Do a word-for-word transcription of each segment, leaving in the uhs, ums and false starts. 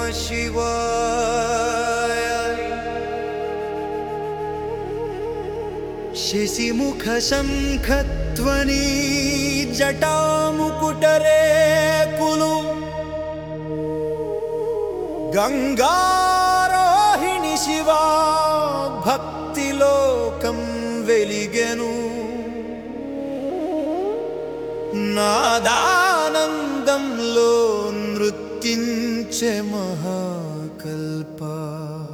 शिवाय। शशिमुख शंखध्वनि जटामुकुटरे कुलु गंगारोहिणी शिवा भक्तिलोकं वेलिगेनु। नादानंदंलो नृत्तिंचे महाकल्पा।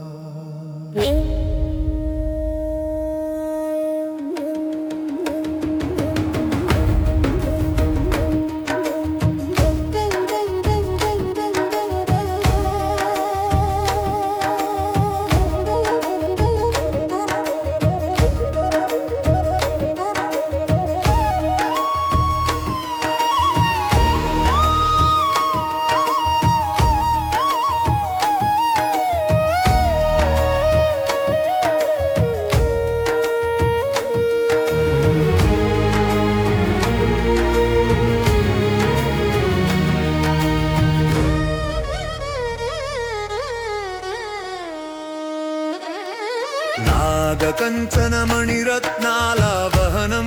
नागकंचन मणिरत्नाल वहनम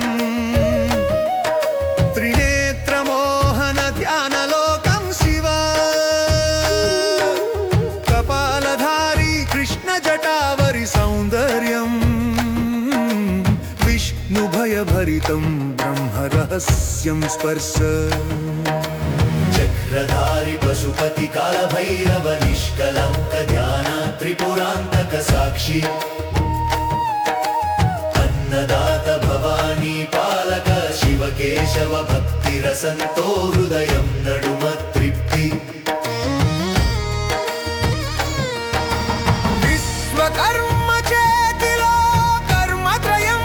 त्रिनेत्रमोहन ध्यानलोकं शिव। कपालधारी कृष्ण जटावरी सौंदर्यं विष्णुभयभरितं ब्रह्मरहस्यं स्पर्श। चक्रधारी पशुपति कालभैरव निष्कलंक ध्यान त्रिपुरांतक साक्षी। अन्नदात भवानी पालक शिव केशव भक्तिरसंतो हृदयं नडुम तृप्ति। विश्वकर्म चेतिलो कर्मत्रयं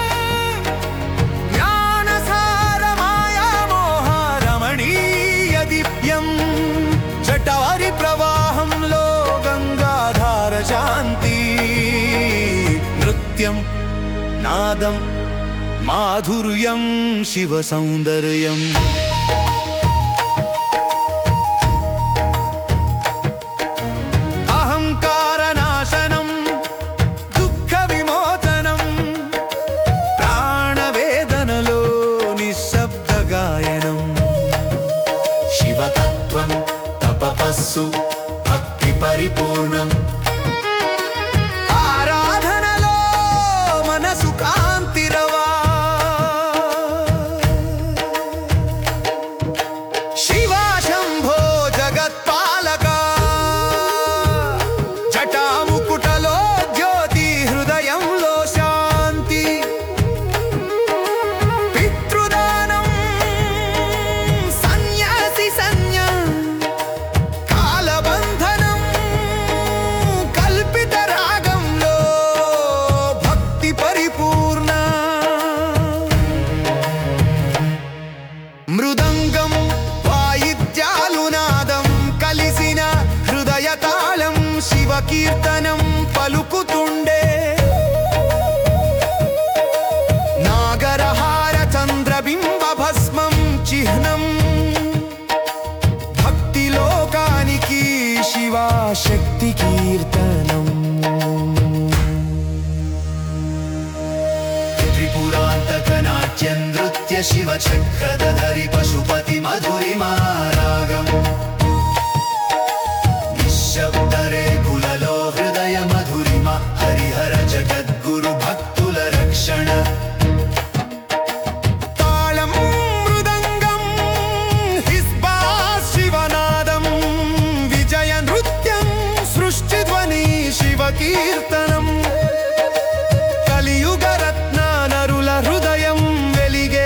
ज्ञानसार माया मोह रमणीय दिव्यं। जटावरी प्रवाहंलो गंगाधार शांति। नृत्यं नादं माधुर्यं शिव सौंदर्यम्। अहंकारनाशनं दुःख विमोचनं प्राणवेदनलो निःशब्द गायनं। शिवतत्त्वं तपस्सु भक्ति परिपूर्णम्। मृदंगं वाయిద్యాలునాదం కలిసిన హృదయ తాళం శివ కీర్తనం పలుకుతుండే। నాగరహార చంద్రబింబ భస్మం చిహ్నం భక్తిలోకానికి శివ శక్తి కీర్తనం। त्रिपुरांतक नाट्य नृत्य शिव चक्रधरी पशुपति मधुरिमा रागम्। निःशब्दरे कुललो हृदय मधुरिमा हरिहर जगद्गुरु भक्तुल रक्षण। ताళం మృదంగం హిస్బా శివనాదం విజయ నృత్యం సృష్టి ధ్వని శివ కీర్తనం। కలియుగ రత్న నరుల హృదయం వెలిగే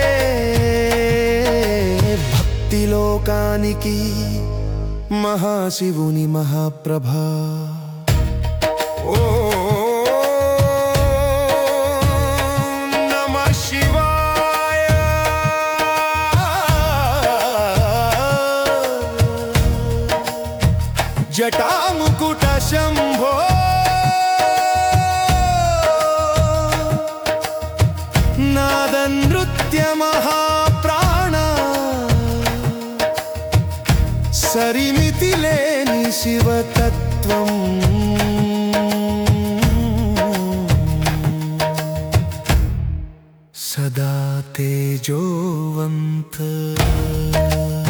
భక్తిలోకానికి మహాశివుని మహాప్రభా। ఓం నమః శివాయ। జటాముకుట శంభో నాద నృత్య మహాప్రాణ। సరిమితి లేని శివతత్వం సదా తేజోవంత